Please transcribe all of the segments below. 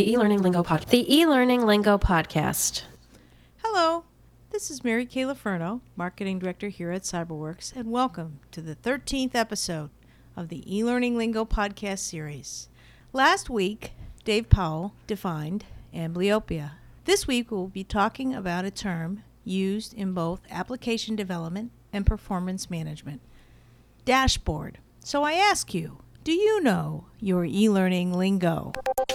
The e-learning lingo podcast. Hello, this is Mary Kay Laferno, Marketing Director here at Cyberworks, and welcome to the 13th episode of the e-learning lingo podcast series. Last week, Dave Powell defined amblyopia. This week, we'll be talking about a term used in both application development and performance management: dashboard. So I ask you, do you know your e-learning lingo?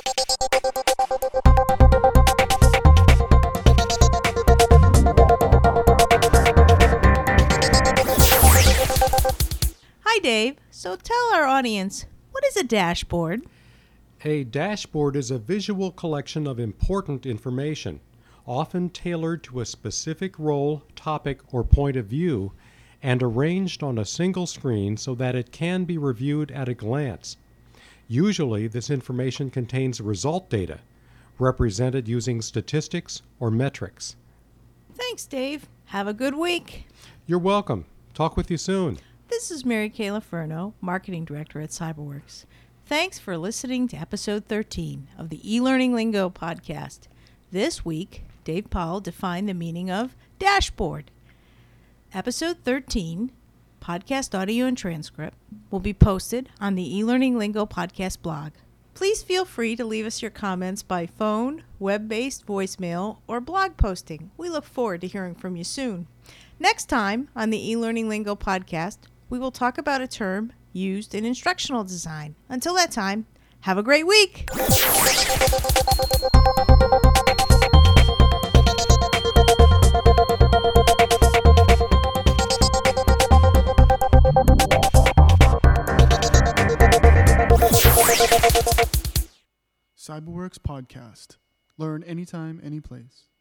Hi, Dave. So tell our audience, what is a dashboard? A dashboard is a visual collection of important information, often tailored to a specific role, topic, or point of view, and arranged on a single screen so that it can be reviewed at a glance. Usually, this information contains result data, represented using statistics or metrics. Thanks, Dave. Have a good week. You're welcome. Talk with you soon. This is Mary Kay Laferno, Marketing Director at Cyberworks. Thanks for listening to episode 13 of the e-learning lingo podcast. This week, Dave Powell defined the meaning of dashboard. Episode 13, podcast audio and transcript, will be posted on the e-learning lingo podcast blog. Please feel free to leave us your comments by phone, web-based voicemail, or blog posting. We look forward to hearing from you soon. Next time on the e-learning lingo podcast, we will talk about a term used in instructional design. Until that time, have a great week. Cyberworks Podcast. Learn anytime, any place.